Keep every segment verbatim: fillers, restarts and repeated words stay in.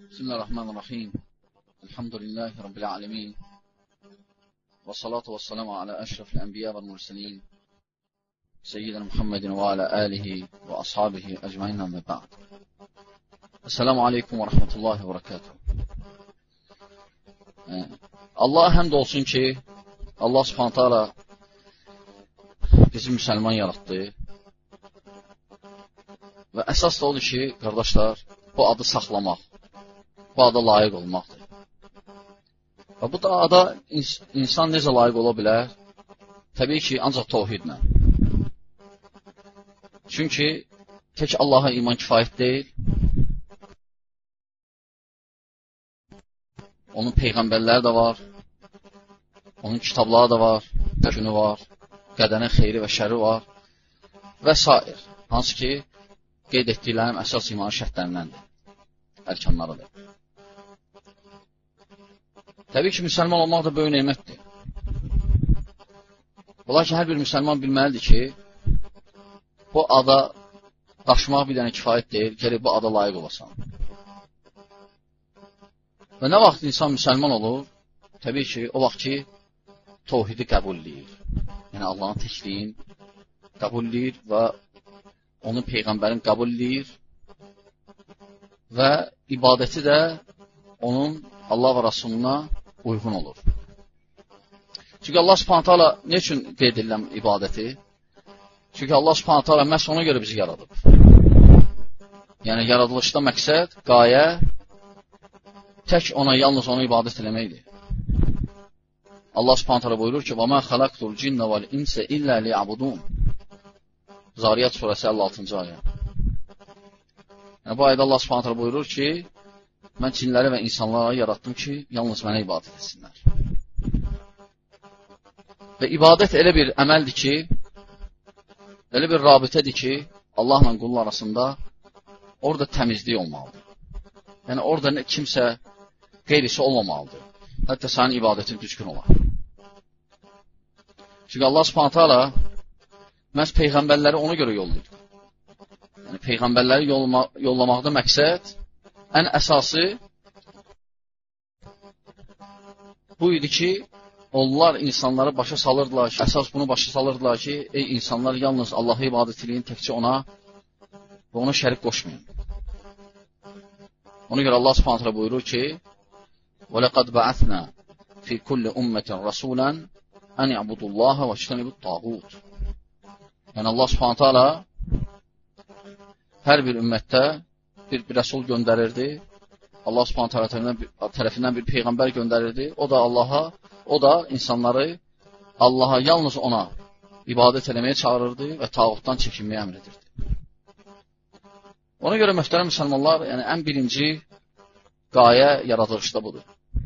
Bismillahirrahmanirrahim. Elhamdülillahi Rabbil alemin. Və salatu və salamu alə əşrafil ənbiya və mürsəlin. Seyyidina Muhammedin və alə alihi və ashabihi əcmain və ba'd. Esselamu aleykum və rahmetullahi və barakatuhu. Allah'a həmd olsun ki, Allah subhanahu ta'ala bizi müsəlman yarattı. Və əsas da odur ki, qardaşlar, bu adı saxlamaq, bu ada layiq olmaqdır. Və bu da ada ins insan necə layiq ola bilər? Təbii ki, ancaq təvhidlə. Çünki tək Allaha iman kifayət deyil. Onun peyğəmbərləri də var, onun kitabları da var, günü var, qədərin xeyri və şəri var və s. Hansı ki, qeyd etdiklərim əsas imanın şərtlərindəndir, ərkanlarıdır. Təbii ki, müsəlman olmaq da böyük nemətdir. Ola ki, hər bir müsəlman bilməlidir ki, bu ada daşımaq bir dənə kifayət deyil, gəlib bu ada layiq olasan. Və nə vaxt insan müsəlman olur? Təbii ki, o vaxt ki, təvhidi qəbulləyir. Yəni, Allahın təkliyin qəbulləyir və onun peyğəmbərin qəbulləyir və ibadəti də onun Allah və Rasuluna uyğun olur. Çünki Allah subhanahu ta'ala ne üçün qeyd edilən ibadəti? Çünki Allah subhanahu ta'ala məhz ona görə bizi yaradıb. Yəni, yaradılışda məqsəd, qayə, tək ona, yalnız ona ibadət eləməkdir. Allah subhanahu ta'ala buyurur ki, وَمَا خَلَقْتُ الْجِنَّ وَالْإِنْسَ إِلَّا لِيَعْبُدُونَ Zariyat surəsi əlli altıncı ayə. Yəni, bu ayda Allah subhanahu ta'ala buyurur ki, mən cinləri və insanlara yaratdım ki, yalnız mənə ibadət etsinlər. Və ibadət elə bir əməldir ki, elə bir rabitədir ki, Allahla qulun arasında orada təmizlik olmalıdır. Yəni, orada kimsə qeyrisi olmamalıdır. Hətta sənin ibadətin düzgün olar. Çünki Allah subhanahu ta'ala məhz peyğəmbərləri ona görə yollayır. Yəni, peyğəmbərləri yollama, yollamaqda məqsəd, ən əsası bu idi ki, onlar insanları başa salırdılar ki, əsas bunu başa salırdılar ki, ey insanlar, yalnız Allah'a ibadət edin, təkcə ona və ona şərik qoşmayın. Ona görə Allah subhanahu ta'ala buyurur ki, وَلَقَدْ بَعَثْنَا فِي كُلِّ أُمَّةٍ رَسُولًا أَنْ يَعْبُدُوا اللّٰهَ وَاجْتَنِبُوا الطَّاغُوتَ Yəni, Allah subhanahu ta'ala hər bir ümmətdə bir, bir rəsul göndərirdi. Allah subhanahu ta'ala tərəfindən bir peyğəmbər göndərirdi. O da Allaha, o da insanları Allaha, yalnız ona ibadət eləməyə çağırırdı və tağutdan çəkinməyə əmr edirdi. Ona görə möhtərəm müsəlmanlar, yəni ən birinci qayə yaradılışda budur.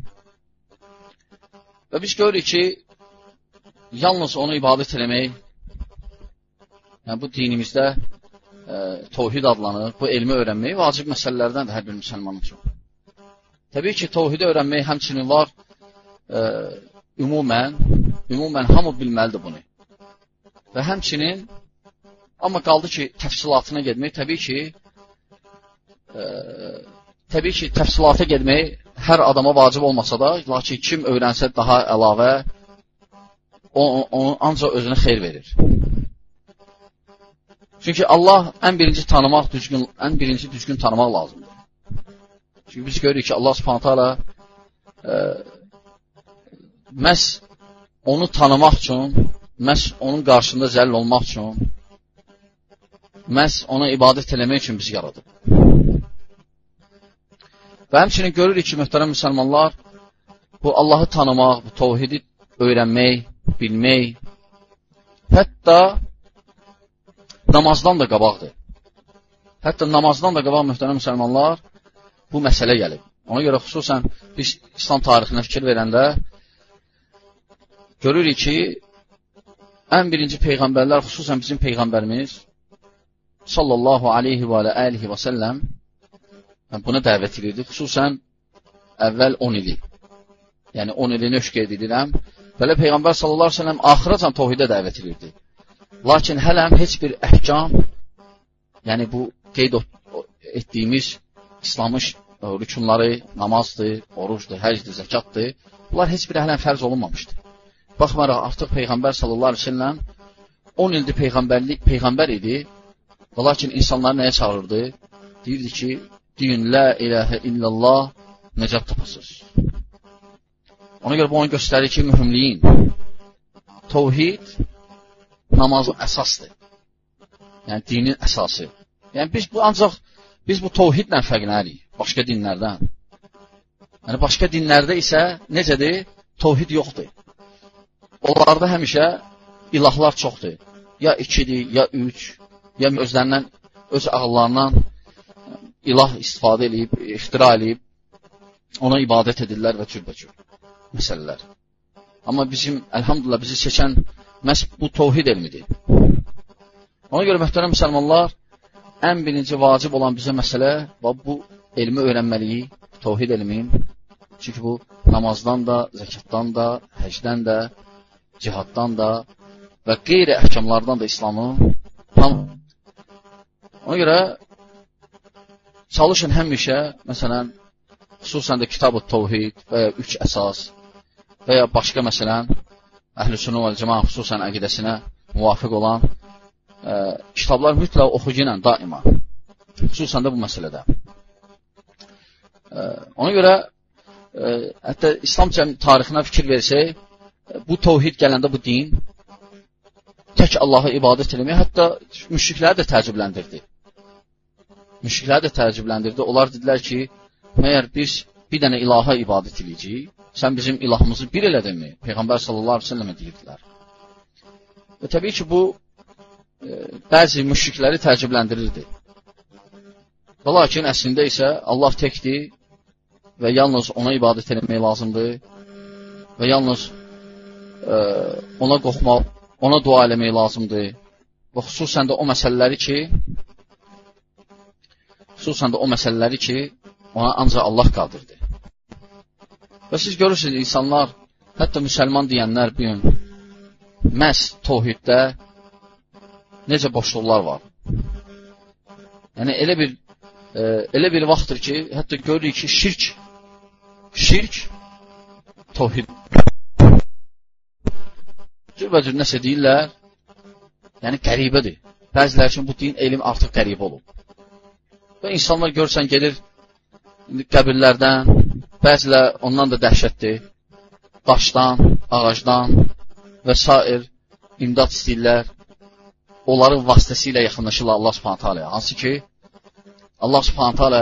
Və biz görürük ki, yalnız onu ibadət eləmək, yəni bu dinimizdə e, təvhid adlanır, bu elmi öyrənmək vacib məsələlərdəndir hər bir müsəlman üçün. Təbii ki, təvhidi öyrənmək həmçinin var, e, ümumən, ümumən hamı bilməlidir bunu. Və həmçinin, amma qaldı ki, təfsilatına gedmək, təbii ki, e, təbii ki, təfsilata gedmək hər adama vacib olmasa da, lakin kim öyrənsə daha əlavə, onun ancaq özünə xeyr verir. Çünki Allah ən birinci tanımaq, düzgün, ən birinci düzgün tanımaq lazımdır. Çünki biz görürük ki, Allah subhanahu ta'ala e, məhz onu tanımaq üçün, məhz onun qarşısında zəll olmaq üçün, məhz ona ibadət eləmək üçün bizi yaradıb. Və həmçinin görürük ki, möhtərəm müsəlmanlar, bu Allahı tanımaq, bu təvhidi öyrənmək, bilmək, hətta namazdan da qabaqdır. Hətta namazdan da qabaq, möhtərəm müsəlmanlar, bu məsələ gəlib. Ona görə xüsusən biz İslam tarixinə fikir verəndə görürük ki, ən birinci peyğəmbərlər, xüsusən bizim peyğəmbərimiz sallallahu aleyhi və aleyhi və səlləm buna dəvət edirdi. Xüsusən əvvəl on ili. Yəni on ilini öşk edirəm. Belə peyğəmbər sallallahu aleyhi və səlləm axıracan təvhidə dəvət edirdi. Lakin hələm heç bir əhkam, yəni bu qeyd etdiyimiz İslamın rükunları, namazdır, orucdur, həcdir, zəkatdır. Bunlar heç bir əhlən fərz olunmamışdır. Baxmaraq, artıq Peyğəmbər sallallahu aleyhi ve sellem on ildir Peyğəmbərlik, Peyğəmbər idi. Və lakin insanları nəyə çağırırdı? Deyirdi ki, deyin, la ilahə illallah, nəcat tapasız. Ona görə bu onu göstərir ki, mühümliyin. Tevhid namazın əsasdır. Yəni, dinin əsası. Yəni, biz bu, ancaq biz bu tevhidlə fərqlənərik, başqa dinlərdən. Yəni, başqa dinlərdə isə necədir? Tevhid yoxdur. Onlarda həmişə ilahlar çoxdur. Ya ikidir, ya üç, ya özlərindən, öz ağıllarından ilah istifadə edib, ixtira edib, ona ibadət edirlər və cürbəcür məsələlər. Amma bizim, əlhamdülillah, bizi seçən məhz bu tevhid elmidir. Ona görə, möhtərəm müsəlmanlar, ən birinci vacib olan bizə məsələ və bu elmi öyrənməliyik, tevhid elmin. Çünki bu namazdan da, zəkatdan da, həcdən də, cihaddan da və qeyri əhkamlardan da İslamın tam. Ona görə çalışın həmişə, məsələn, xüsusən də Kitab-ı Tevhid və ya üç əsas və ya başqa məsələn, Əhl-i Sünnə vəl Cəmaət xüsusən əqidəsinə müvafiq olan e, kitablar mütləq oxuyun daima. Xüsusən də bu məsələdə. E, ona görə e, hətta İslam tarixinə fikir versək, bu tevhid gələndə bu din tək Allaha ibadət eləmək, hətta müşrikləri də təəccübləndirdi. Müşrikləri də təəccübləndirdi. Onlar dedilər ki, məyər biz bir dənə ilaha ibadət eləyəcəyik, sən bizim ilahımızı bir elədinmi? Peyğəmbər sallallahu aleyhi ve sellemə deyirdilər. Və təbii ki, bu e, bəzi müşrikləri təəccübləndirirdi. Və lakin əslində isə Allah təkdir və yalnız ona ibadət eləmək lazımdır və yalnız e, ona qorxmaq, ona dua eləmək lazımdır və xüsusən də o məsələləri ki, xüsusən də o məsələləri ki, ona ancaq Allah qadirdir. Və siz görürsünüz, insanlar, hətta müsəlman deyənlər bir gün, məhz tevhiddə necə boşluqlar var. Yəni, elə bir, e, elə bir vaxtdır ki, hətta görürük ki, şirk, şirk, tevhid. Cürbəcür nəsə deyirlər, yəni qəribədir. Bəzilər üçün bu din, elm artıq qəribə olub. Və insanlar görsən, gelir qəbirlərdən, bəzilər ondan da dəhşətdir, daşdan, ağacdan və s. imdad istəyirlər, onların vasitəsilə yaxınlaşırlar Allah Subhanahu taala. Hansı ki, Allah Subhanahu taala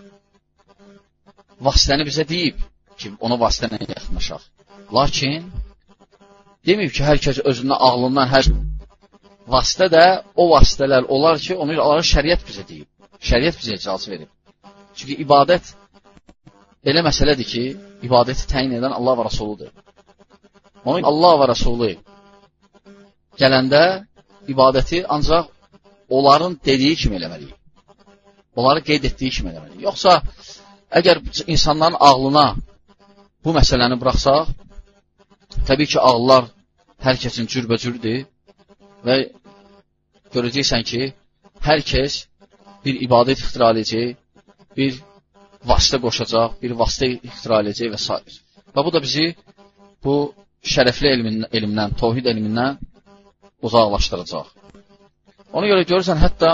vasitəni bizə deyib ki, ona vasitənə yaxınlaşaq. Lakin, deməyib ki, hər kəs özündən, ağlından, hər vasitə də o vasitələr olar ki, onu şəriət bizə deyib. Şəriət bizə icazə verib. Çünki ibadət elə məsələdir ki, ibadəti təyin edən Allah və Rasuludur. Onun Allah və Rasulu gələndə ibadəti ancaq onların dediyi kimi eləməliyik. Onları qeyd etdiyi kimi eləməliyik. Yoxsa, əgər insanların ağlına bu məsələni buraxsaq, təbii ki, ağıllar hər kəsin cürbəcürdür və görəcəksən ki, hər kəs bir ibadət ixtira edəcək, bir vasitə qoşacaq, bir vasitə ixtira edəcək və s. Və bu da bizi bu şərəfli elmin, elmdən, tevhid elmindən uzaqlaşdıracaq. Ona görə görürsən, hətta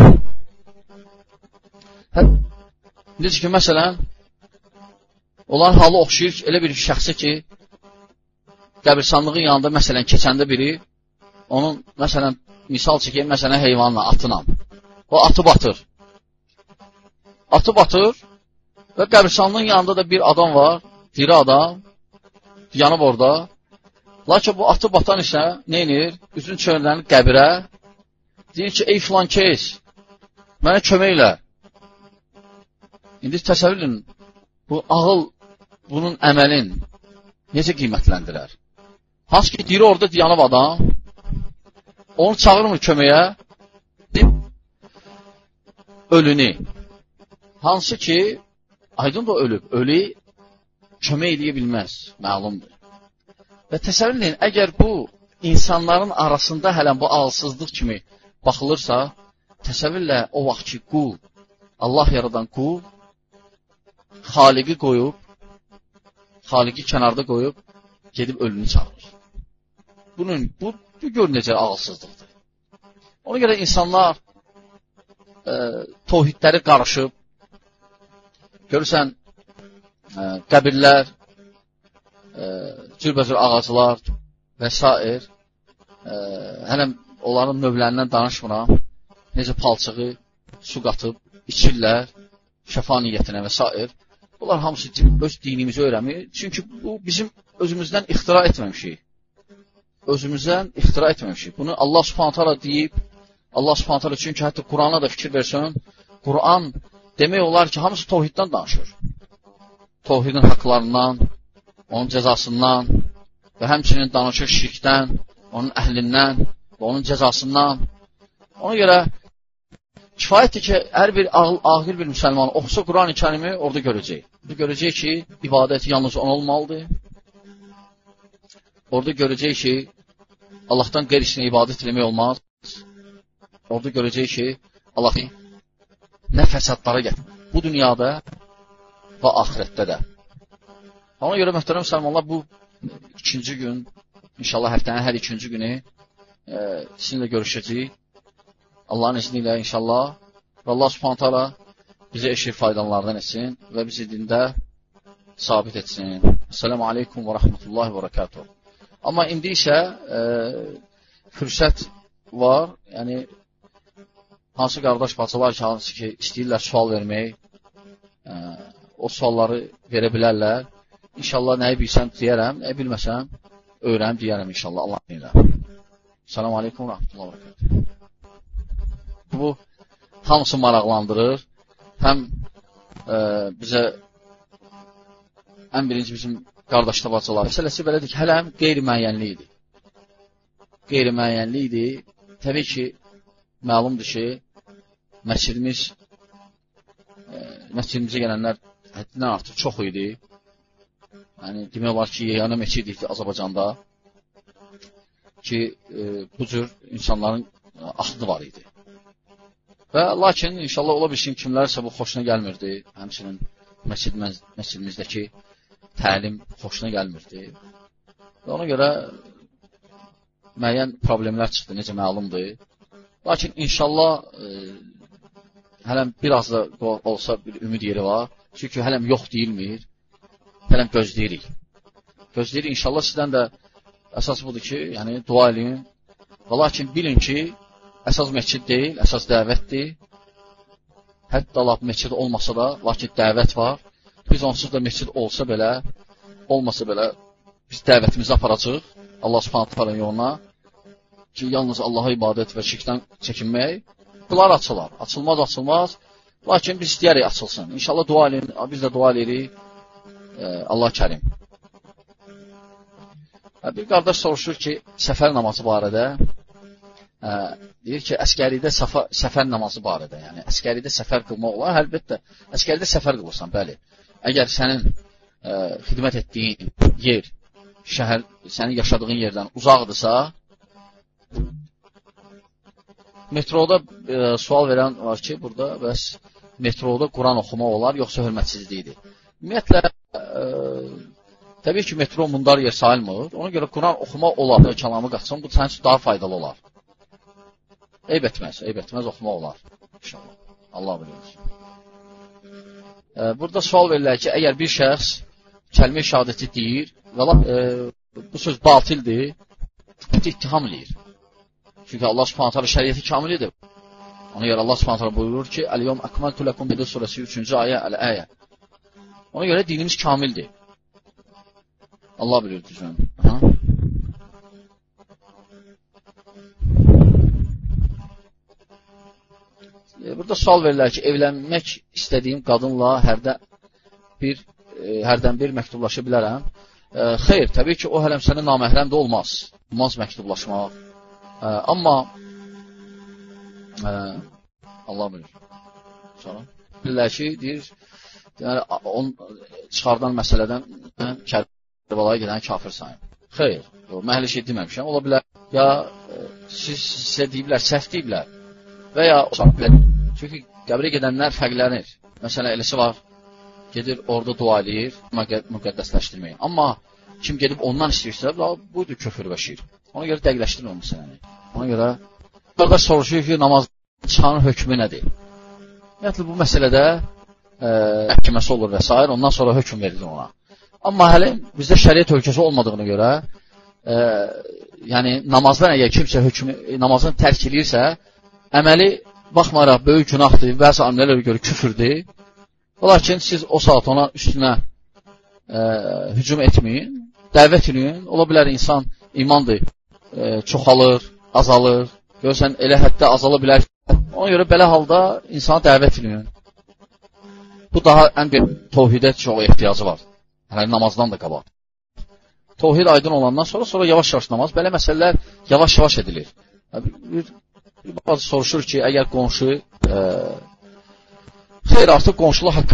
hət, necə ki, məsələn, onların halı oxşayır ki, elə bir şəxsə ki, qəbirstanlığın yanında, məsələn, keçəndə biri, onun, məsələn, misal çəkəyim, məsələn, heyvanla, atına. O atı batır. Atı batır və qəbirstanlığın yanında da bir adam var, diri adam, yanıb orada. Lakin bu atı batan isə nə edir? Üzün çönlənir qəbirə, deyir ki, ey filan kes, mənə kömək elə. İndi təsəvvür edin, bu ağıl, bunun əməlin necə qiymətləndirər? Hansı ki, diri orada yanıb adam, onu çağırmır köməyə, ölünü. Hansı ki, aydın da ölüb, ölü kömək edə bilməz, məlumdur. Və təsəvvür edin, əgər bu insanların arasında hələn bu ağılsızlıq kimi baxılırsa, təsəvvürlə o vaxt ki, qul, Allah yaradan qul, xaliqi qoyub, xaliqi kənarda qoyub, gedib ölünü çağırır. Bunun, bu, bu gör necə ağılsızlıqdır. Ona görə insanlar e, tohidləri qarışıb, görürsən, e, qəbirlər, e, cürbəcür ağaclar və s. E, hələm onların növlərindən danışmıram, necə palçığı su qatıb, içirlər, şəfa niyyətinə və s. Bunlar hamısı öz dinimizi öyrənmir. Çünki bu bizim özümüzdən ixtira etməmişik. Özümüzdən ixtira etməmişik. Bunu Allah Subhanahu taala deyib, Allah Subhanahu taala çünki hətta Qurana da fikir versən, Quran demək olar ki, hamısı tohiddən danışır. Tohidin haqlarından, onun cəzasından və həmçinin danışır şirkdən, onun əhlindən və onun cəzasından. Ona görə kifayətdir ki, hər bir ağıl, ağıl bir müsəlman oxusa Quran-ı Kərimi orada görəcək. Orada görəcək ki, ibadət yalnız ona olmalıdır. Orada görəcək ki, Allahdan qeyrisinə ibadət eləmək olmaz. Orada görəcək ki, Allah nə fəsadlara gətirir. Bu dünyada və axirətdə də. Ona görə möhtərəm müsəlmanlar, bu ikinci gün, inşallah həftənin hər ikinci günü e, sizinlə görüşəcəyik. Allahın izni ilə inşallah və Allah Subhanahu taala bizə eşir faydalardan etsin və bizi dində sabit etsin. Esselamu aleykum və rəhmətullahi və bərəkatuhu. Amma indi isə e, fürsət var, yəni hansı qardaş bacılar ki, hansı ki istəyirlər sual vermək, e, o sualları verə bilərlər. İnşallah nəyi bilsəm deyərəm, nəyi bilməsəm öyrənib deyərəm inşallah Allahın ilə. Esselamu aleykum və rəhmətullahi və bərəkatuhu. Bu hamısı maraqlandırır. Həm e, bizə ən birinci bizim qardaşlar bacılar. Məsələsi belədir ki, hələm qeyri-müəyyənlikdir. Qeyri-müəyyənlikdir. Təbii ki, məlumdur ki, məscidimiz, e, məscidimizə gələnlər həddindən artıq çox idi. Yəni, demək olar ki, yeganə məscid idi Azərbaycanda ki, e, bu cür insanların axını var idi. Və lakin, inşallah ola bilsin, kimlərsə bu xoşuna gəlmirdi. Həmçinin məscidimizdəki təlim xoşuna gəlmirdi. Və ona görə müəyyən problemlər çıxdı, necə məlumdur. Lakin inşallah e, hələm biraz da olsa bir ümid yeri var. Çünki hələm yox deyilmir. Hələm gözləyirik. Gözləyirik. İnşallah sizdən də əsas budur ki, yəni dua edin. Və lakin bilin ki, əsas məscid deyil, əsas dəvətdir. Hətta Allah məscid olmasa da, lakin dəvət var. Biz onsuz da məscid olsa belə, olmasa belə, biz dəvətimizi aparacaq Allah Subhanahu taala yoluna ki, yalnız Allaha ibadət və şirkdən çəkinmək. Bunlar açılar. Açılmaz, açılmaz. Lakin biz istəyərik açılsın. İnşallah dua edin, biz də dua edirik. Ee, Allah kərim. Bir qardaş soruşur ki, səfər namazı barədə. Ə, deyir ki, əskəridə səfər, səfər namazı barədə, yəni əskəridə səfər qılmaq olar, əlbəttə, əskəridə səfər qılırsan, bəli. Əgər sənin ə, xidmət etdiyin yer, şəhər, sənin yaşadığın yerdən uzaqdırsa, metroda ə, sual verən var ki, burada, bəs metroda Quran oxumaq olar, yoxsa hörmətsizlikdir. Ümumiyyətlə, ə, təbii ki, metro mundar yer sayılmır, ona görə Quran oxumaq olar, kəlamı qaçsın, bu sənin üçün daha faydalı olar. Eyb etməz, eyb etməz, oxumaq olar. İnşallah. Allah bilir. Ee, burada sual verirlər ki, əgər bir şəxs kəlmə-i şəhadəti deyir və e, bu söz batildir, ittiham eləyir. Çünki Allah Subhanahu taala şəriəti kamil edib. Ona görə Allah Subhanahu taala buyurur ki, "Əl-yevm akmaltu lekum" Bədr surəsi üçüncü ayə, Əl-Əyə. Ona görə dinimiz kamildir. Allah bilir düzən. Aha. Burada sual verirlər ki, evlənmək istədiyim qadınla hərdən bir, e, hərdən bir məktublaşa bilərəm. E, xeyr, təbii ki, o hələm sənin naməhrəm də olmaz. Olmaz məktublaşmaq. E, amma e, Allah bilir. Sonra bilirlər ki, deyir, yəni, on, çıxardan məsələdən Kərbalaya gedən kafir sayın. Xeyr, mən hələ şey deməmişəm. Ola bilər, ya e, siz sizə deyiblər, səhv deyiblər. Və ya çünki qəbrə gedənlər fərqlənir. Məsələn, eləsi var, gedir orada dua eləyir, müqəddəsləşdirməyi. Amma kim gedib ondan istəyirsə, buydu küfür və şirk. Ona görə dəqiqləşdirin o məsələni. Ona görə qardaş soruşur ki, namaz çıxanın hökmü nədir? Ümumiyyətlə, bu məsələdə məhkəməsi olur və s. Ondan sonra hökm verilir ona. Amma hələ bizdə şəriət ölkəsi olmadığına görə, e, yəni namazdan əgər kimsə hökmü, namazını tərk edirsə, əməli baxmaraq böyük günahdır, bəzi alimlərə görə küfürdür. Lakin siz o saat ona üstünə e, hücum etməyin, dəvət edin. Ola bilər insan imandır, e, çoxalır, azalır. Görürsən, elə həddə azala bilər. Ona görə belə halda insana dəvət edin. Bu daha ən bir təvhidə çox ehtiyacı var. Hələ namazdan da qabaq. Təvhid aydın olandan sonra, sonra yavaş-yavaş namaz, belə məsələlər yavaş-yavaş edilir. Bir, bir, bir bazı soruşur ki, əgər qonşu, e, xeyr, artıq qonşuluq haqqı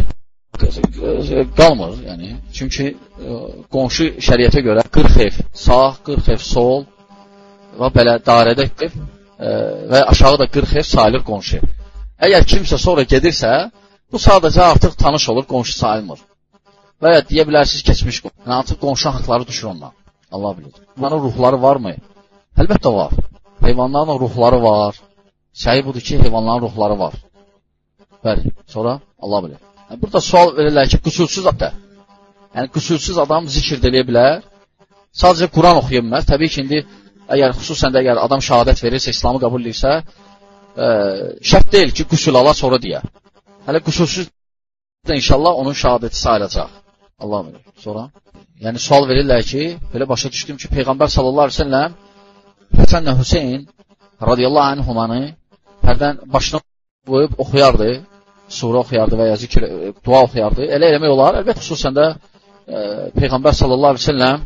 qalmır. Yəni, çünki e, qonşu şəriətə görə qırx ev sağ, qırx ev sol və belə dairədə ev e, və aşağıda qırx ev sayılır qonşu. Əgər kimsə sonra gedirsə, bu sadəcə artıq tanış olur, qonşu sayılmır. Və ya deyə bilərsiniz keçmiş qonşu. Yəni, artıq qonşu haqları düşür ondan. Allah bilir. Bunların ruhları varmı? Əlbəttə var. Heyvanların ruhları var. Səhi budur ki, heyvanların ruhları var. Bəli, sonra Allah bilir. Yəni, burada sual verirlər ki, qüsursuz adam. Yəni, qüsursuz adam zikr eləyə bilər. Sadəcə Quran oxuya bilməz. Təbii ki, indi, əgər xüsusən də əgər adam şəhadət verirsə, İslamı qəbul edirsə, e, şərt deyil ki, qüsul ala sonra deyə. Hələ qüsursuz da inşallah onun şəhadəti sayılacaq. Allah bilir. Sonra, yəni sual verirlər ki, belə başa düşdüm ki, Peyğəmbər sallallahu əleyhi və səlləm Həsən və Hüseyn radiyallahu anhumanı hərdən başına qoyub oxuyardı, surə oxuyardı və ya zikr, dua oxuyardı. Elə eləmək olar. Əlbəttə, xüsusən də e, Peyğəmbər sallallahu əleyhi və səlləm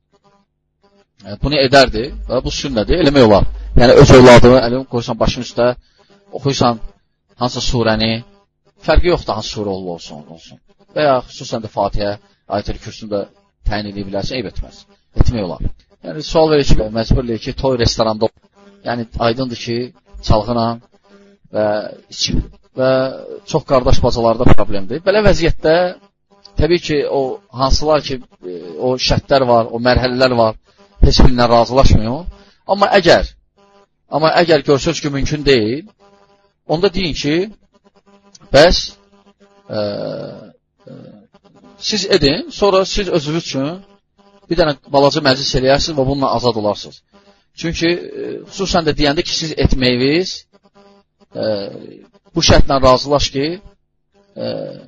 e, bunu edərdi və bu sünnədir, eləmək olar. Yəni, öz övladını əlim qoysan başın üstə, oxuysan hansı surəni, fərqi yoxdur hansı surə olsun, olsun. Və ya xüsusən də Fatihə, Ayət-el Kürsündə təyin edə bilərsə, eyb etməz. Etmək olar. Yəni, sual verir ki, məcburluyur ki, toy restoranda, yəni aydındır ki, çalğına və içim və çox qardaş bacalarda problemdir. Belə vəziyyətdə, təbii ki, o hansılar ki, o şərtlər var, o mərhələlər var, heç birindən razılaşmıyor. Amma əgər, amma əgər görsünüz ki, mümkün deyil, onda deyin ki, bəs e, e, siz edin, sonra siz özünüz üçün bir dənə balaca məclis eləyərsiniz və bununla azad olarsınız. Çünki e, xüsusən də deyəndə ki, siz etməyiniz e, bu şərtlə razılaş ki, e,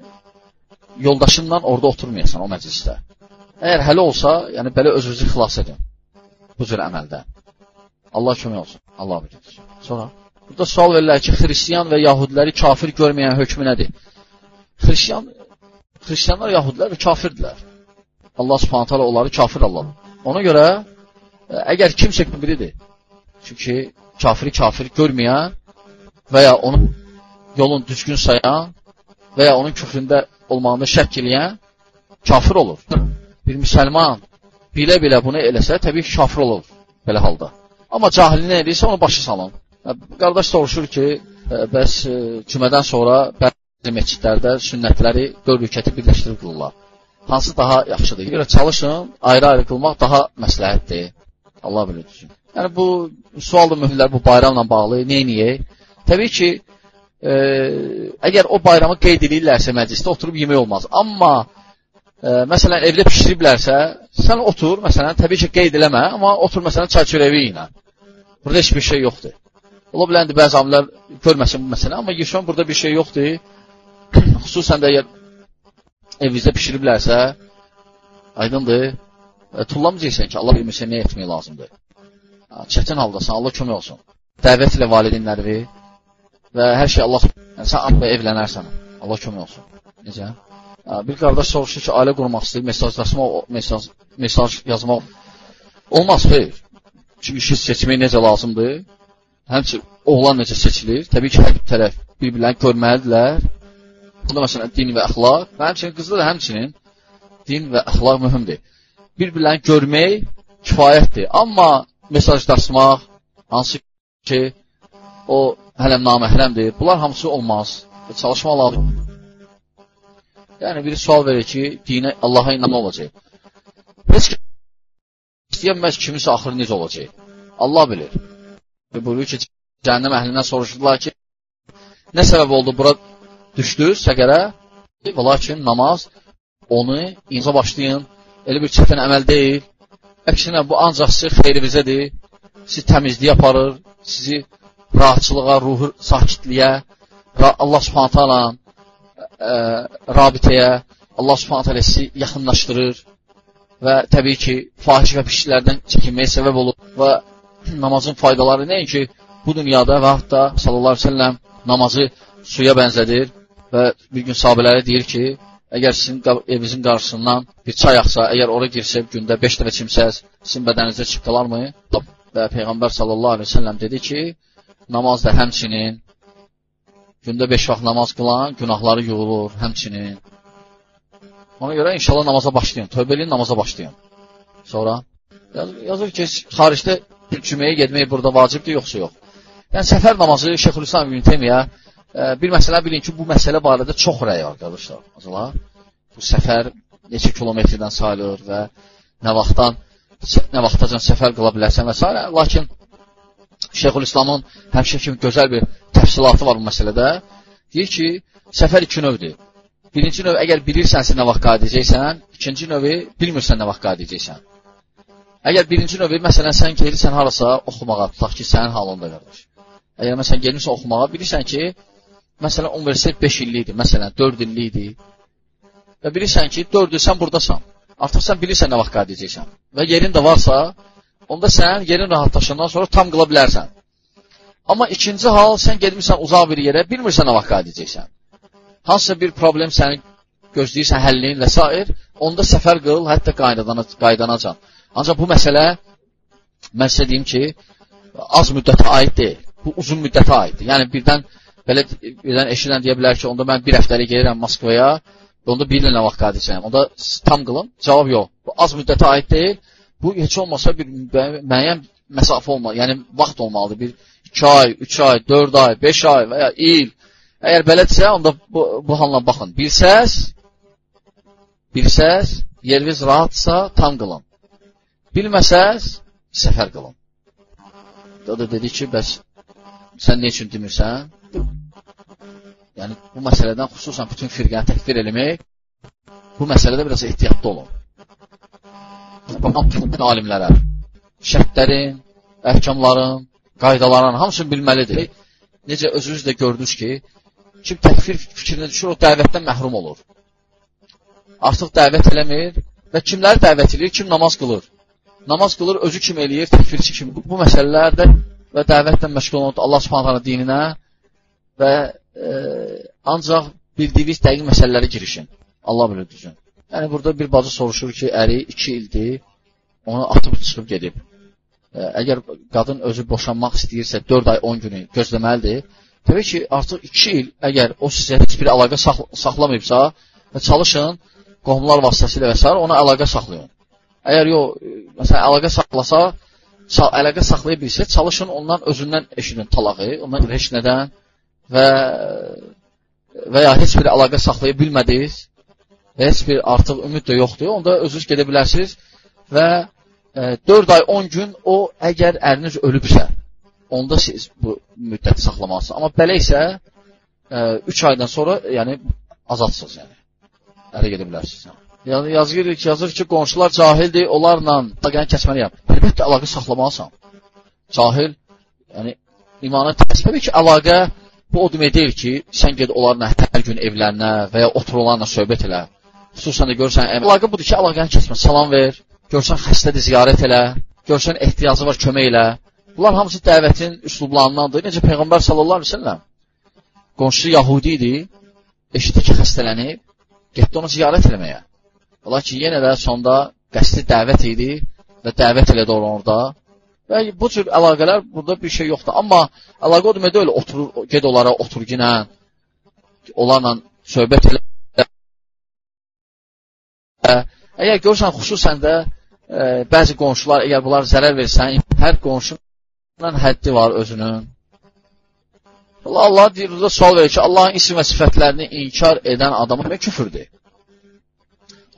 yoldaşınla orada oturmayasan o məclisdə. Əgər hələ olsa, yəni belə özünüzü xilas edin bu cür əməldə. Allah kömək olsun. Allah bilir. Sonra burada sual verirlər ki, xristiyan və yahudiləri kafir görməyən hökmü nədir? Xristiyan, xristiyanlar, yahudilər kafirdirlər. Allah subhanət hələ onları kafir Allahdır. Ona görə, əgər kimsə biridir, çünki kafiri kafir görməyən və ya onun yolun düzgün sayan və ya onun küfründə olmağında şək eləyən kafir olur. Bir müsəlman bilə-bilə bunu eləsə, təbii ki, kafir olur belə halda. Amma cahilini eləyirsə, onu başı salın. Qardaş soruşur ki, bəs cümədən sonra bəzi məscidlərdə sünnətləri dörd rükəti birləşdirib qılırlar. Hansı daha yaxşıdır? Görə çalışın, ayrı-ayrı qılmaq daha məsləhətdir. Allah bilir düşün. Yəni, bu sual da mühümlər bu bayramla bağlı, neyniyək? Təbii ki, e, əgər o bayramı qeyd edirlərsə məclisdə oturub yemək olmaz. Amma, e, məsələn, evdə pişiriblərsə, sən otur, məsələn, təbii ki, qeyd eləmə, amma otur, məsələn, çay çörəvi ilə. Burada heç bir şey yoxdur. Ola biləndir, bəzi amilər görməsin bu məsələni, amma yüşən burada bir şey yoxdur. Xüsusən də əgər evinizdə pişiriblərsə, aydındır, e, tullamayacaqsən ki, Allah bilmirsə nə etmək lazımdır. Çətin haldasan, Allah kömək olsun. Dəvət ilə valideynləri və hər şey Allah, yəni sən anla evlənərsən, Allah kömək olsun. Necə? Bir qardaş soruşur ki, ailə qurmaq istəyir, mesajlaşmaq, mesaj, mesaj yazmaq olmaz, xeyr. Çünki siz seçmək necə lazımdır, həmçin oğlan necə seçilir, təbii ki, hər bir tərəf bir-birlərini görməlidirlər. Bunda məsələn, din və əxlaq, və həmçinin qızda da həmçinin din və əxlaq mühümdir. Bir-birlərini görmək kifayətdir. Amma mesajlaşmaq, hansı ki, o hələm naməhrəmdir, bunlar hamısı olmaz. Çalışmaq lazım. Yəni, biri sual verir ki, dinə, Allaha inanma olacaq. Heç istəyənməz kimisə axırı necə olacaq? Allah bilir. Buyuruyor ki, cəhənnəm əhlindən soruşdular ki, nə səbəb oldu bura düşdünüz səqərə? Lakin namaz, onu inza başlayın, elə bir çətin əməl deyil. Əksinə, bu ancaq sizin xeyrinizədir. Sizi təmizliyə aparır, sizi rahatçılığa, ruhu sakitliyə, Allah Subhanahu taala rabitəyə, Allah Subhanahu taala sizi yaxınlaşdırır və təbii ki, fahiş və pisliklərdən çəkinməyə səbəb olur və namazın faydaları nəinki bu dünyada və hətta sallallahu əleyhi və səlləm namazı suya bənzədir və bir gün sahabelərə deyir ki, əgər sizin evinizin qarşısından bir çay axsa, əgər ora girsə gündə beş dəfə çimsəz, sizin bədəninizdə çip qalarmı? Və Peyğəmbər sallallahu əleyhi və səlləm dedi ki, namaz da həmçinin gündə beş vaxt namaz qılan günahları yuyulur, həmçinin. Ona görə inşallah namaza başlayın, tövbə edin, namaza başlayın. Sonra yazır ki, xaricdə cüməyə getmək burada vacibdir, yoxsa yox. Yəni, səfər namazı Şeyxülislam İbn Teymiyyə bir məsələ bilin ki, bu məsələ barədə çox rəy var, qardaşlar. Bu səfər neçə kilometrdən sayılır və nə vaxtdan, nə vaxtacan səfər qıla bilərsən və s. Lakin Şeyxülislamın həmişə kimi gözəl bir təfsilatı var bu məsələdə. Deyir ki, səfər iki növdür. Birinci növ, əgər bilirsənsə nə vaxt qad edəcəksən, ikinci növü, bilmirsən nə vaxt qad edəcəksən. Əgər birinci növü, məsələn, sən gelirsən harasa oxumağa, tutaq ki, sənin halında qardaş. Əgər məsələn, gelirsən oxumağa, bilirsən ki, məsələn, universitet beş illikdir, məsələn, dörd illikdir. Və bilirsən ki, dörd il sən buradasan. Artıq sən bilirsən nə vaxt qad edəcəksən. Və yerin də varsa, onda sən yerin rahatlaşandan sonra tam qıla bilərsən. Amma ikinci hal, sən gedmirsən uzaq bir yerə, bilmirsən nə vaxt qad edəcəksən. Hansısa bir problem səni gözləyirsən, həllin və s. Onda səfər qıl, hətta qaydanacan. Ancaq bu məsələ, mən sizə deyim ki, az müddətə aid deyil. Bu uzun müddətə aiddir. Yəni, birdən, belə, birdən eşidən deyə bilər ki, onda mən bir həftəli gelirəm Moskvaya, onda bir ilə nə vaxt qad edəcəm. Onda tam qılın, cavab yox. Bu az müddətə aid deyil. Bu, heç olmasa bir müəyyən məsafə olmalı, yəni vaxt olmalıdır. Bir iki ay, üç ay, dörd ay, beş ay və ya il. Əgər belədirsə, onda bu, bu halına baxın. Bilsəz, bilsəz, yeriniz rahatsa, tam qılın. Bilməsəz, səfər qılın. O da dedi ki, bəs sən ne üçün demirsən? Yəni, bu məsələdən xüsusən bütün firqəni təkfir eləmək, bu məsələdə biraz ehtiyatlı olun. Bütün alimlərə, şərtlərin, əhkamların, qaydaların hamısını bilməlidir. Necə özünüz də gördünüz ki, kim təkfir fikrinə düşür, o dəvətdən məhrum olur. Artıq dəvət eləmir və kimləri dəvət edir, kim namaz qılır. Namaz qılır, özü kim eləyir, təkfirçi kim. Bu, bu məsələlərdə və dəvətdən məşğul olun Allah Subhanahu dininə və e, ancaq bildiyiniz dəqiq məsələləri girişin. Allah bilir düzün. Yəni, burada bir bacı soruşur ki, əri iki ildir, onu atıb çıxıb gedib. E, əgər qadın özü boşanmaq istəyirsə, dörd ay on günü gözləməlidir. Təbii ki, artıq iki il, əgər o sizə heç bir əlaqə saxl saxlamayıbsa, çalışın, qohumlar vasitəsilə və s. ona əlaqə saxlayın. Əgər yox, məsələn, əlaqə saxlasa, əlaqə saxlaya bilsə, çalışın ondan özündən eşidin talağı, ondan heç nədən və, və ya heç bir əlaqə saxlaya bilmədiniz və heç bir artıq ümid də yoxdur, onda özünüz gedə bilərsiniz və e, dörd ay on gün o, əgər əriniz ölübsə, onda siz bu müddəti saxlamalısınız. Amma belə isə e, üç aydan sonra yəni, azadsınız, yəni. Ərə gedə bilərsiniz. Yəni, yazır ki, yazır ki, qonşular cahildir, onlarla əlaqəni kəsməliyəm. Əlbəttə, əlaqə saxlamalısan. Cahil, yəni, imana təsbəbi ki, əlaqə bu o demək deyil ki, sən ged onlarla hər gün evlərinə və ya otur onlarla söhbət elə. Xüsusən də görsən, əlaqə budur ki, əlaqəni kəsmə, salam ver, görsən xəstədir, ziyarət elə, görsən ehtiyacı var, kömək elə. Bunlar hamısı dəvətin üslublarındandır. Necə Peyğəmbər sallallahu əleyhi və səlləm qonşusu Yahudi idi, eşitdi ki, xəstələnib, getdi onu ziyarət eləməyə. Ola ki, yenə də sonda qəsdi dəvət idi və dəvət elədi orada. Və bu cür əlaqələr burada bir şey yoxdur. Amma əlaqə o demək deyil, oturur, ged onlara, otur ginə, onlarla söhbət elə. Əgər görürsən, xüsusən də e, bəzi qonşular, əgər bunlar zərər versən, hər qonşunun həddi var özünün. Allah, Allah deyir, burada sual verir ki, Allahın isim və sifətlərini inkar edən adamı küfürdür.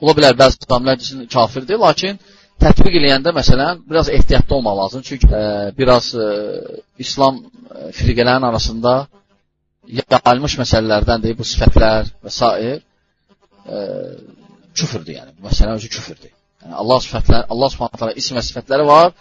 Ola bilər bəzi adamlar üçün kafirdir, lakin tətbiq eləyəndə məsələn biraz ehtiyatlı olmaq lazım. Çünki e, biraz e, İslam e, firqələrin arasında yayılmış məsələlərdəndir bu sifətlər və s. E, küfürdür yəni. Məsələn özü küfürdür. Yəni Allah sifətləri, Allah Subhanahu taala isim və sifətləri var.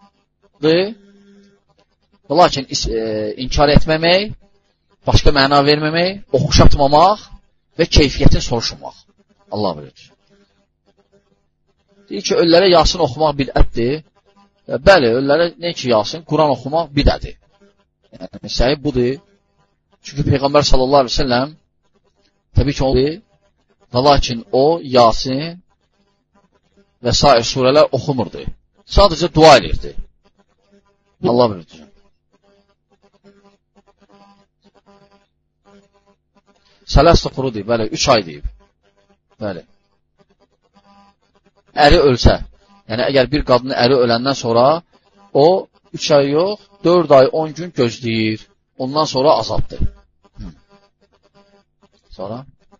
Lakin e, inkar etməmək, başqa məna verməmək, oxşatmamaq və keyfiyyətini soruşmaq. Allah bilir. Deyir ki, ölülərə Yasin oxumaq bidətdir. Bəli, ölülərə nə ki Yasin, Quran oxumaq bidətdir. Yəni, səhih budur. Çünki Peyğəmbər sallallahu aleyhi ve selləm təbii ki, odur. Və lakin o, Yasin və sair surələr oxumurdu. Sadəcə dua edirdi. Allah bilir. Sələs-i quru deyib, bəli, üç ay deyib. Bəli. Əri ölsə, yəni əgər bir qadının əri öləndən sonra o üç ay yox, dörd ay, on gün gözləyir. Ondan sonra azaddır. Hı. Sonra?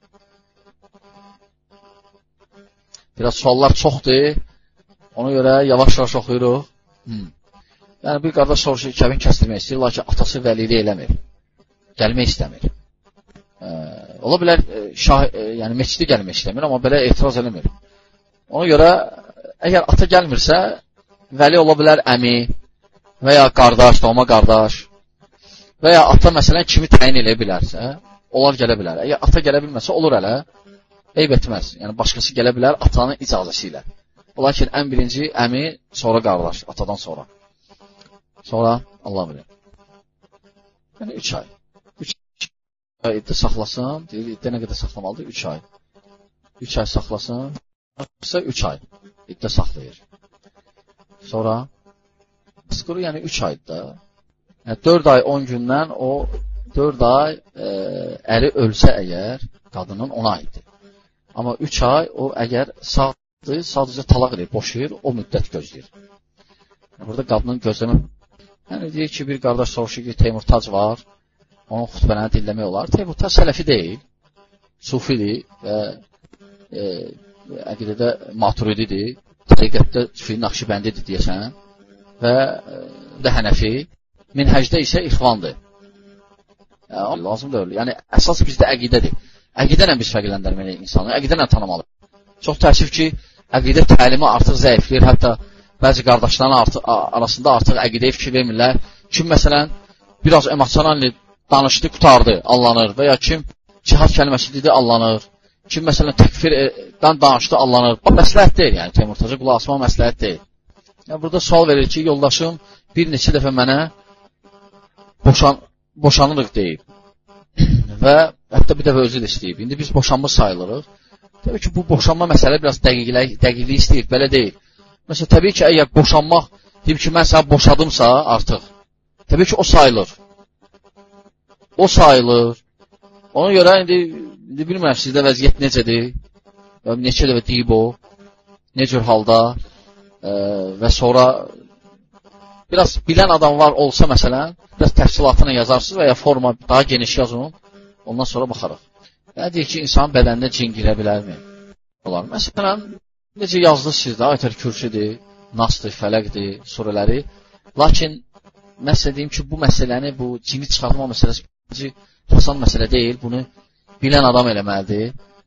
Biraz suallar çoxdur. Ona görə yavaş-yavaş oxuyuruq. Hı. Yəni bir qardaş soruşur, kəbin kəsdirmək istəyir, lakin atası vəlilik eləmir. Gəlmək istəmir. Ee, ola bilər, şah, e, yəni meçidi gəlmək istəmir, amma belə etiraz eləmir. Ona görə, əgər ata gəlmirsə, vəli ola bilər əmi və ya qardaş, doğma qardaş və ya ata məsələn kimi təyin eləyə bilərsə, onlar gələ bilər. Əgər ata gələ bilməsə, olur hələ, eyb etməz. Yəni, başqası gələ bilər atanın icazəsi ilə. Lakin ən birinci əmi, sonra qardaş, atadan sonra. Sonra, Allah bilir. Yəni, üç ay. üç ay iddə saxlasın, deyir, iddə nə qədər saxlamalıdır? üç ay. üç ay saxlasın, üç ay iddə saxlayır. Sonra, sıqırı, yəni üç ayda. Yəni, dörd ay, on gündən o, dörd ay e, əri ölsə əgər, qadının ona aiddir. Amma üç ay o, əgər sağdır, sadəcə talaq edib, boşayır, o müddət gözləyir. Yəni, burada qadının gözləmə. Yəni, deyir ki, bir qardaş soruşur ki, Teymur Tac var, onun xütbələrini dinləmək olar. Teymur Tac sələfi deyil, sufidir və e, əqidədə maturididir, təriqətdə sufi naxşibəndidir deyəsən və də hənəfi, minhəcdə isə ixvandır. Yəni, lazım da öyle. Yəni, əsas bizdə əqidədir. Əqidə ilə biz fərqləndirməliyik insanı, əqidə ilə tanımalı. Çox təəssüf ki, əqidə təlimi artıq zəifləyir, hətta bəzi qardaşların artıq, arasında artıq əqidəyə fikir vermirlər. Kim məsələn, biraz emosionalli danışdı, qutardı, allanır və ya kim cihad kəlməsi dedi, allanır. Kim məsələn təkfirdən danışdı, allanır. Bu məsləhət deyil, yəni Teymur Taca qulaq asma məsləhət deyil. Yəni, burada sual verir ki, yoldaşım bir neçə dəfə mənə boşan, boşanırıq deyib və hətta bir dəfə özü də istəyib. İndi biz boşanma sayılırıq. Təbii ki, bu boşanma məsələ biraz dəqiqlik, dəqiqlik istəyir, belə deyil. Məsələn, təbii ki, əgər boşanmaq, deyib ki, mən sənə boşadımsa artıq, təbii ki, o sayılır. O sayılır. Ona görə indi, indi bilmirəm, sizdə vəziyyət necədir, neçə dəfə deyib o, ne cür halda e, və sonra biraz bilən adam var olsa məsələn, biraz təfsilatına yazarsınız və ya forma daha geniş yazın, ondan sonra baxarıq. Yəni, deyir ki, insan bədənində cin girə bilərmi? Olar. Məsələn, necə yazdınız sizdə, Ayətəl Kürsüdür, Nasdır, Fələqdir, surələri. Lakin, məsələ deyim ki, bu məsələni, bu cini çıxartma məsələsi asan məsələ deyil, bunu bilən adam eləməlidir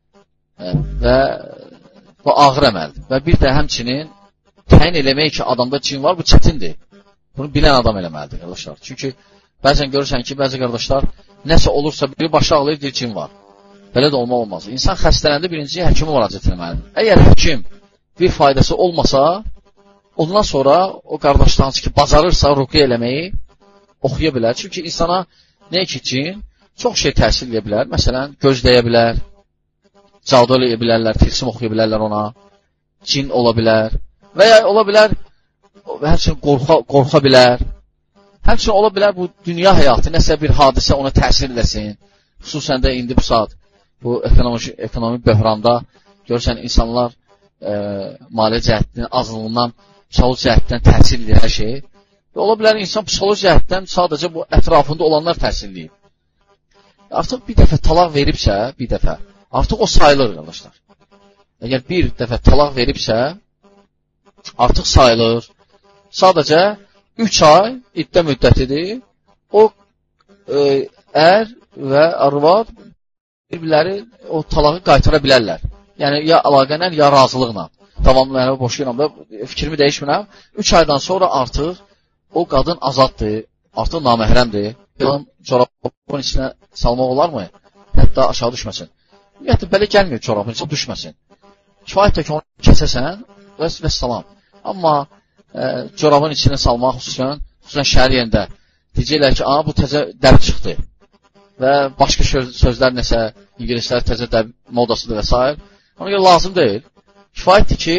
və bu ağır əməldir. Və bir də həmçinin təyin eləmək ki, adamda cin var, bu çətindir. Bunu bilən adam eləməlidir, qardaşlar. Çünki bəzən görürsən ki, bəzi qardaşlar nəsə olursa, biri başı ağlayır, deyir cin var. Belə də olma olmaz. İnsan xəstələndə birinci həkimə müraciət etməlidir. Əgər həkim bir faydası olmasa, ondan sonra o qardaşlar ki, bacarırsa ruqya eləməyi oxuya bilər. Çünki insana nə ki, cin çox şey təsir edə bilər. Məsələn, gözləyə bilər, cadu eləyə bilərlər, tilsim oxuya bilərlər ona, cin ola bilər və ya ola bilər, həmçinin qorxa, qorxa bilər. Həmçinin ola bilər bu dünya həyatı, nəsə bir hadisə ona təsir edəsin. Xüsusən də indi bu saat, bu ekonomi, ekonomi böhranda görürsən insanlar e, maliyyə cəhətdən, azlığından, psixoloji cəhətdən təsir edir hər şey. Və ola bilər insan psixoloji cəhətdən sadəcə bu ətrafında olanlar təsir edir. Artıq bir dəfə talaq veribsə, bir dəfə, artıq o sayılır, qardaşlar. əgər bir dəfə talaq veribsə, artıq sayılır. Sadəcə üç ay iddə müddətidir. O e, ər və arvad bir-birləri o talağı qaytara bilərlər. Yəni, ya əlaqənlə, ya razılıqla. Davamlı, yəni, boşuyla, fikrimi dəyişmirəm. üç aydan sonra artıq o qadın azaddır, artıq naməhrəmdir. Qadın corabın içinə salmaq olar mı? Hətta aşağı düşməsin. Ümumiyyətlə, belə gəlmir corabın içinə düşməsin. Kifayətdir ki, onu kəsəsən və, və salam. Amma e, corabın içinə salmaq, xüsusən, xüsusən şəhər yerində deyəcəklər ki, bu təzə dəb çıxdı və başqa sözlər nəsə, ingilislər təzə dəb modasıdır və s. Ona görə lazım deyil. Kifayətdir ki,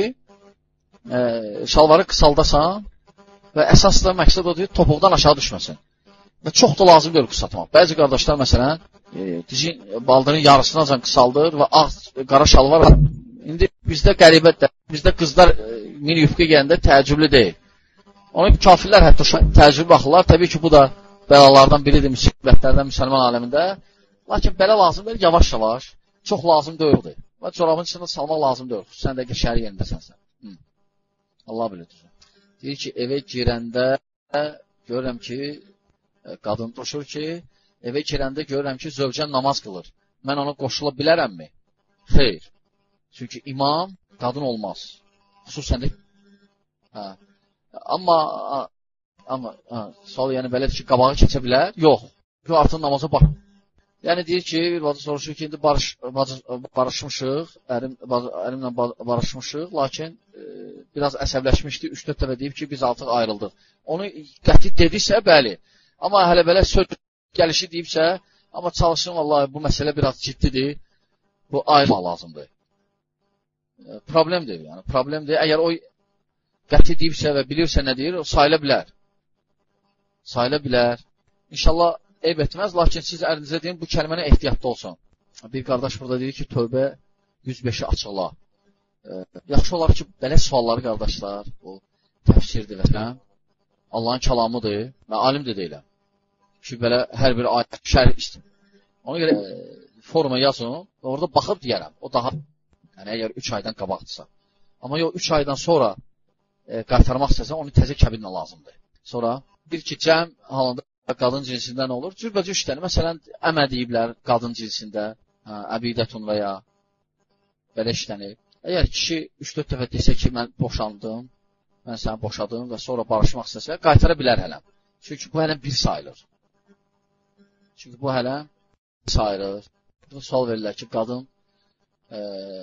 e, şalvarı qısaldasan və əsas da məqsəd odur, topuqdan aşağı düşməsin. Və çox da lazım deyil qısaltmaq. Bəzi qardaşlar, məsələn, e, dizin, baldırın yarısınacan qısaldır və ağ, qara şalvar. İndi bizdə qəribətdir. Bizdə qızlar e, mini yufqa gələndə təəccüblü deyil. Onun gibi kafirlər hətta təəccüb baxırlar. Təbii ki, bu da bəlalardan biridir, müsibətlərdən müsəlman aləmində. Lakin belə lazım deyil, yavaş-yavaş. Çox lazım deyildir. Və corabın içində salmaq lazım deyil. Xüsusən də ki, şəhər yerindəsənsə. Allah bilir. Deyir ki, evə girəndə görürəm ki, qadın qoşur ki, evə girəndə görürəm ki, zövcən namaz qılır. Mən ona qoşula bilərəmmi? Xeyr. Çünki imam qadın olmaz. Xüsusən də hə. Amma amma hə, sual yəni belədir ki, qabağa keçə bilər? Yox. Yox, artıq namaza bax. Yəni deyir ki, bir bacı soruşur ki, indi barış, bacı, barışmışıq, ərim, bacı, ərimlə barışmışıq, lakin e, biraz əsəbləşmişdi, üç dörd dəfə deyib ki, biz artıq ayrıldıq. Onu qəti dediksə, bəli. Amma hələ belə söz gəlişi deyibsə, amma çalışın, vallahi bu məsələ biraz ciddidir, bu ayrılmaq lazımdır. E, problemdir, yəni, problemdir. Əgər o qəti deyibsə və bilirsə nə deyir, o sayıla bilər. Sayıla bilər. İnşallah eyb etməz, lakin siz əlinizə deyin, bu kəlmənə ehtiyatda olsun. Bir qardaş burada deyir ki, tövbə yüz beşi açıqla. E, yaxşı olar ki, belə sualları qardaşlar, bu təfsirdir və hə? Allahın kəlamıdır, mən alim də deyiləm. Ki, belə hər bir ayət şərh istim. Ona görə e, foruma yazın, orada baxıb deyərəm. O daha, yəni əgər üç aydan qabaqdırsa. Amma yox, üç aydan sonra e, qaytarmaq istəsən, onu təzə kəbinlə lazımdır. Sonra bir ki, cəm halında qadın cinsində nə olur? Cürbəcə üç dənə. Məsələn, əmə deyiblər qadın cinsində, hə, əbidətun və ya belə işlənir. Əgər kişi üç dörd dəfə desə ki, mən boşandım, mən səni boşadım və sonra barışmaq istəsə, qaytara bilər hələm. Çünki bu hələm bir sayılır. Çünki bu hələm bir sayılır. Bu sual verirlər ki, qadın e,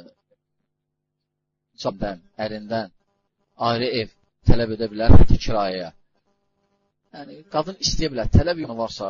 cəbdən, ərindən ayrı ev tələb edə bilər, hətta kirayəyə. Yəni, qadın istəyə bilər, tələb yolu varsa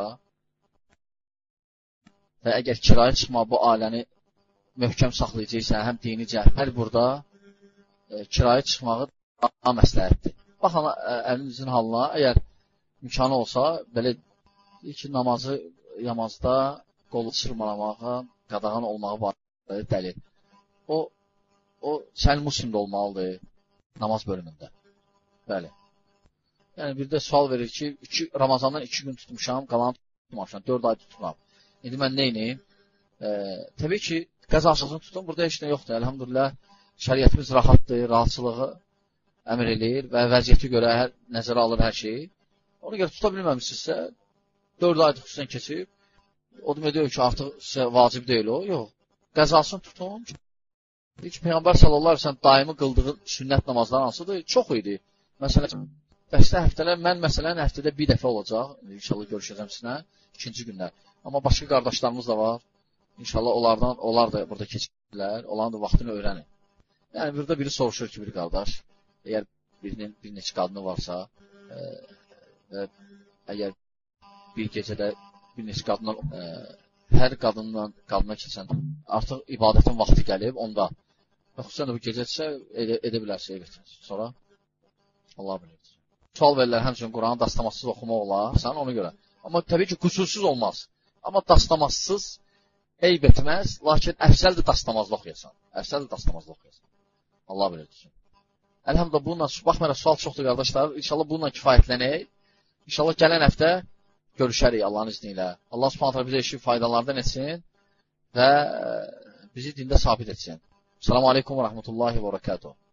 və əgər kirayə çıxma bu ailəni möhkəm saxlayacaqsa, həm dini cəhət, hər burada e, kirayə çıxmağı daha məsləhətdir. Baxın, əlinizin halına, əgər imkanı olsa, belə deyir ki, namazı yamazda qolu çırmalamağa, qadağan olmağı barədə dəlil. O, o sən muslimdə olmalıdır namaz bölümündə. Bəli. Yəni, bir də sual verir ki, iki, Ramazandan iki gün tutmuşam, qalanı tutmamışam, dörd ay tutmam. İndi mən neyniyim? E, təbii ki, qəzasızını tutun, burada heç nə yoxdur. Elhamdülillah, şəriyyətimiz rahatdır, rahatçılığı əmr eləyir və vəziyyəti görə hər, nəzərə alır hər şeyi. Ona görə tuta bilməmişsinizsə, dörd ay xüsusən keçib, o demək deyil ki, artıq sizə vacib deyil o, yox. Qəzasını tutun. İlk Peyğəmbər sallallahu əleyhi və səlləm daimi qıldığı sünnət namazları hansıdır? Çox idi. Məsələn, bəsdə həftələr, mən məsələn həftədə bir dəfə olacaq, inşallah görüşəcəm sizinlə, ikinci günlər. Amma başqa qardaşlarımız da var. İnşallah onlardan, onlar da burada keçirlər, onların da vaxtını öyrənin. Yəni, burada biri soruşur ki, bir qardaş, əgər birinin bir neçə qadını varsa e, və əgər bir gecədə bir neçə qadından, e, hər qadından qadına keçən artıq ibadətin vaxtı gəlib, onda və xüsusən də bu gecədirsə, edə, edə bilərsə, evet. Sonra Allah bilir. Sual verirlər, həmçinin Quranı dastamasız oxumaq olar, sən ona görə. Amma təbii ki, qüsursuz olmaz. Amma dastamasız eyb etməz, lakin əfsəldir dastamazlı oxuyasan. Əfsəldir dastamazlı oxuyasan. Allah bilir. Əlhamdülillah, bununla, baxmayaraq, sual çoxdur, qardaşlar. İnşallah bununla kifayətlənək. İnşallah gələn həftə görüşərik Allahın izni ilə. Allah subhanətlə bizə işi faydalardan etsin və bizi dində sabit etsin. Selamun aleykum və rəhmətullahi və bərəkatuhu.